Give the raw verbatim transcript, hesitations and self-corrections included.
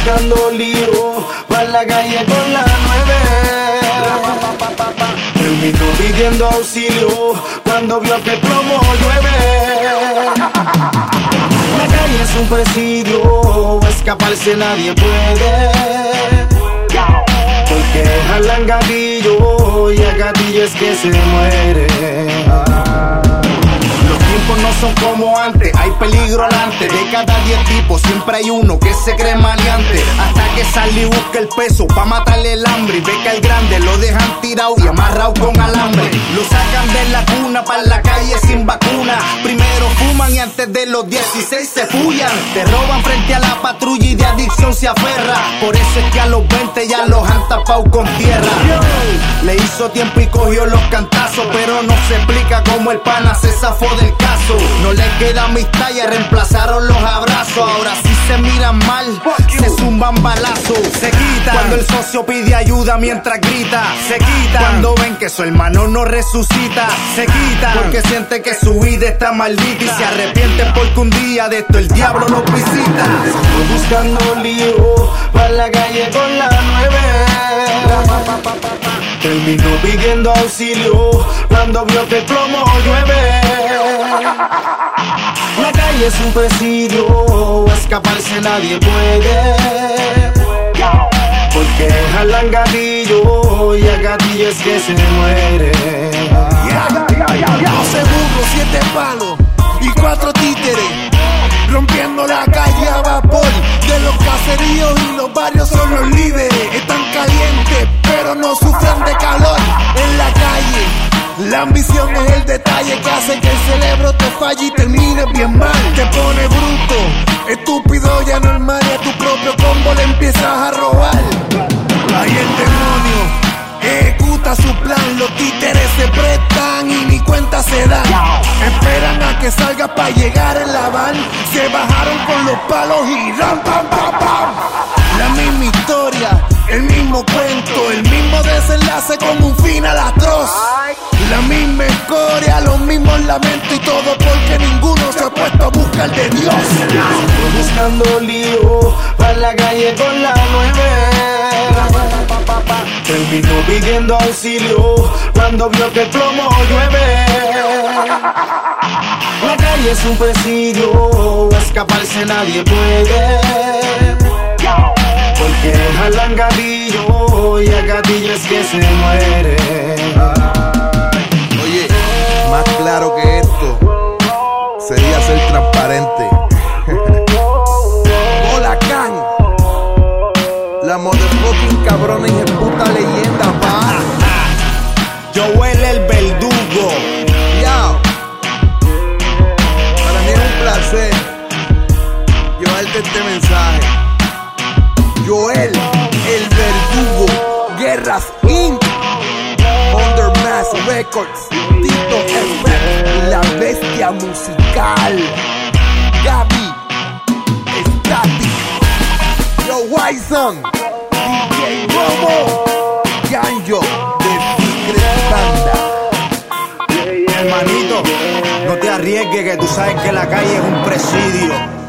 buscando lío, pa' la calle con la nueve. Terminó pidiendo auxilio cuando vio que el plomo llueve. La calle es un presidio, escaparse nadie puede, porque jalan gatillo y a gatillo es que se muere. Los tiempos no son como antes, hay peligro alante. De cada diez tipos siempre hay uno que se cree maleante. Hasta que sale y busca el peso pa' matarle el hambre. Y ve que al grande lo dejan tirado y amarrado con alambre. Lo sacan de la cuna pa' la calle sin vacuna. Primero fuman y antes de los dieciséis se fullan. Te roban frente a la patrulla y de adicción se aferra. Por eso es que a los veinte ya los han tapado con tierra. Le hizo tiempo y cogió los cantazos, pero no se explica cómo el pana se zafó del caso. No le queda amistad y reemplazaron los abrazos. Ahora sí se miran mal, se zumban balazos. Se quitan cuando el socio pide ayuda mientras grita. Se quitan cuando ven que su hermano no resucita. Se quitan porque siente que su vida está maldita y se arrepienten porque un día de esto el diablo los visita. Estoy buscando lío pa' la calle con la nueve. Terminó pidiendo auxilio cuando vio que el plomo llueve. La calle es un presidio, escaparse nadie puede, porque jalan gatillo y a gatillo es que se muere. doce burros, siete palos y cuatro títeres, rompiendo la calle a vapor. De los caseríos y los barrios son los líderes. Están calientes pero no sufren de calor. En la calle la ambición es el detalle que hace que el cerebro te falle y termine bien mal. Te pone bruto, estúpido y anormal, y a tu propio combo le empiezas a robar. Ahí el demonio ejecuta su plan, los títeres se prestan y ni cuenta se dan. Esperan a que salga pa' llegar en la van. Se bajaron con los palos y ram, pam, pam, pam. La misma historia, el mismo cuento, el mismo desenlace con un final atroz. La misma escoria, los mismos lamentos y todo porque ninguno se ha puesto a buscar de Dios. Estoy buscando lío pa' la calle con la nueve. Terminó pidiendo auxilio cuando vio que el plomo llueve. La calle es un presidio, escaparse nadie puede, porque jalan gatillo y a gatillo es que se muere. Oye, más claro que esto sería ser transparente. Hola, Can. La motherfucking cabrona y de puta leyenda, pa. Joel el verdugo. Yo. Para mí es un placer llevarte este mensaje. Joel el verdugo. Guerras incorporated. Undermass Records. Tito F. La bestia musical. Gaby Static. Yo Wison. D J Romo. Ganjo de Secret Banda. Hermanito, no te arriesgues que tú sabes que la calle es un presidio.